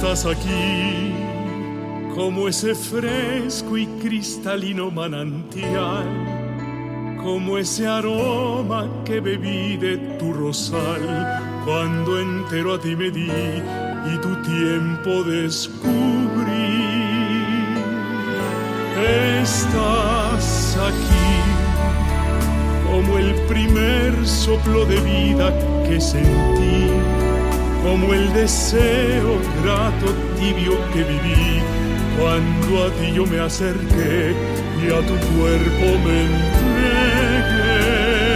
estás aquí, como ese fresco y cristalino manantial, como ese aroma que bebí de tu rosal, cuando entero a ti me di y tu tiempo descubrí. Estás aquí, como el primer soplo de vida que sentí, como el deseo grato tibio que viví, cuando a ti yo me acerqué y a tu cuerpo me entregué.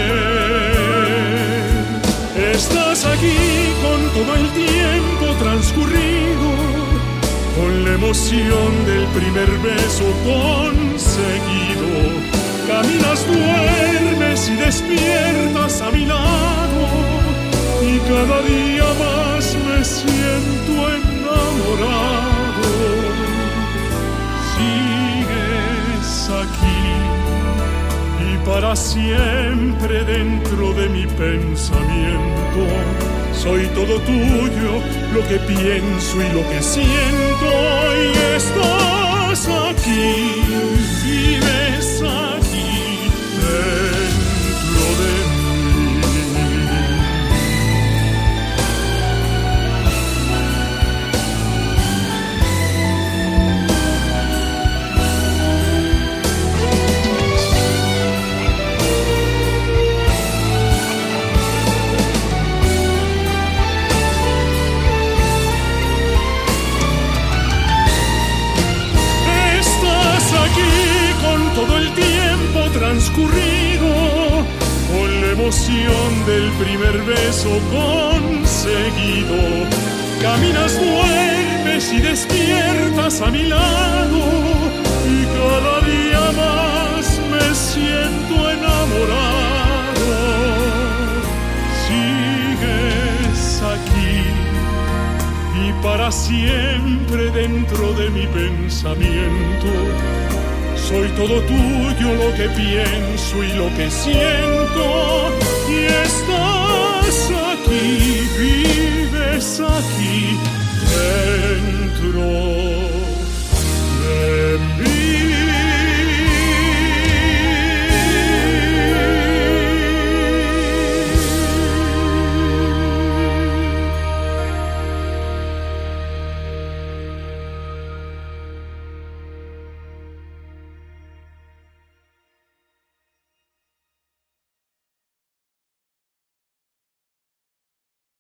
Estás aquí con todo el tiempo transcurrido, con la emoción del primer beso conseguido. Caminas, duermes y despiertas a mi lado, y cada día más me siento enamorado. Sigues aquí y para siempre dentro de mi pensamiento. Soy todo tuyo, lo que pienso y lo que siento. Y estás aquí, vives aquí dentro de mí. Todo el tiempo transcurrido, con la emoción del primer beso conseguido. Caminas, duermes y despiertas a mi lado, y cada día más me siento enamorado. Sigues aquí y para siempre dentro de mi pensamiento. Soy todo tuyo, lo que pienso y lo que siento.